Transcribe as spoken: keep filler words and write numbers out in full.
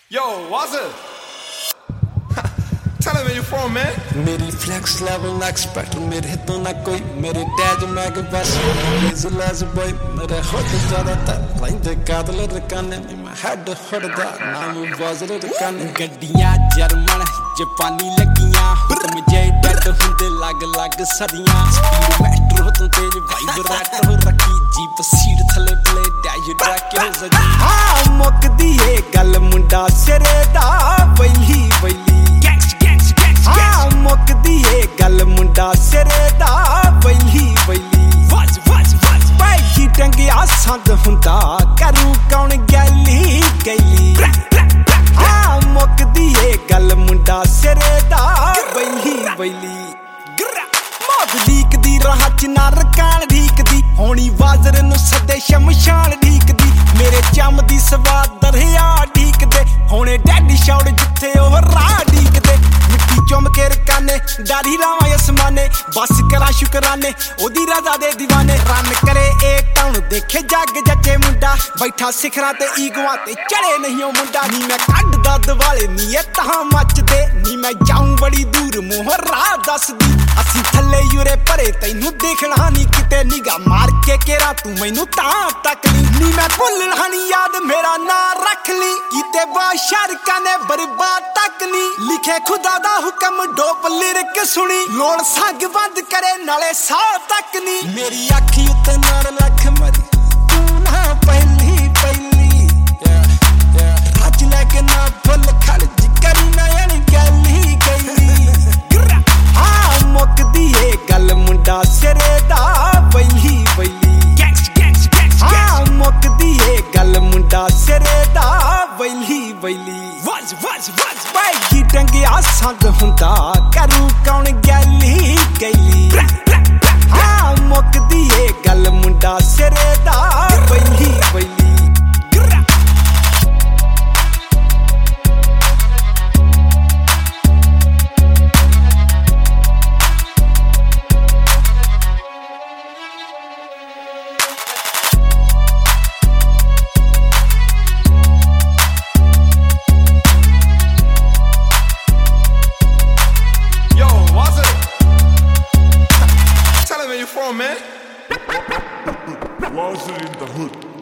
Yo, what's it? Tell him where you from, man. मेरी flex level ना expect मेरे हितों ना कोई मेरे डैज मैग बस Lazy lazy boy मेरे होट ज़्यादा तर लाइंदे कादल रकाने मैं head होट दा नाम बाज़र रकाने गड्डियाँ जर्मन जापानी लगियाँ तुम जय डट हुंदे लाग लाग सदियाँ स्पीड मेट्रो तो तेज वाइब्रेटर हो रखी जीप सीट थले प्ले डैश ड्रैग के हो सजी हाँ मुक दिए गल मुंडा सिरे दा वैली वैली हाँ मुक दिए गल मुंडा सिरे दा वैली वैली वज वज वज पैगी टंगिया संद हुंदा करू कौन गैली गैली हाँ मुक दिए गल मुंडा सिरे दा वैली वैली लीक दी राह च ना रकान ढीक दी होनी वाजर नु सदे शमशान ढीक दी मेरे चम दी सवाद दरिया ढीक दे होने डैडी शौड़ जिथे ओह राह ढीक दे मिट्टी चुम के रकाने दाढ़ी लावां असमाने बस करा शुकराने ओदी रजा दे दीवाने रन करे एक टाउन देखे जग जचे मुंडा बैठा सिखरा ते ईगोआं ते चढ़े नहीं ओ मुंडा नी मैं कड्ड दद वाले नी ए तां मचदे नी मैं जाऊं बड़ी दूर मोह राह दसदी असी थल्ले यूरे परे तैनू देखना नी किते निगा मार के केरा तू मैनू तां तक ली नी मैं भुलना नी याद मेरा ना रख ली कीते बादशाह ने बर्बाद तक नी लिखे खुदा दा हुक्म डोप लिरिक सुनी लोड़ संग बंद करे नाले सा तक नी मेरी अखी उत्ते नाल लख मरी तू ना पहली पहली राज लेके ना भुल खड़ जिकर ना यानी गली गली हाँ मुक दिए गल मुंडा सिरे दा वैली वैली हाँ मुक दिए गल मुंडा सिरे दा वैली वैली वज वज वज पैगी टंगिया संद हुंदा करू कौन गैली गैली हाँ मुक दिए गल मुंडा सिरे दा वैली वैली From, man. Was it in the hood?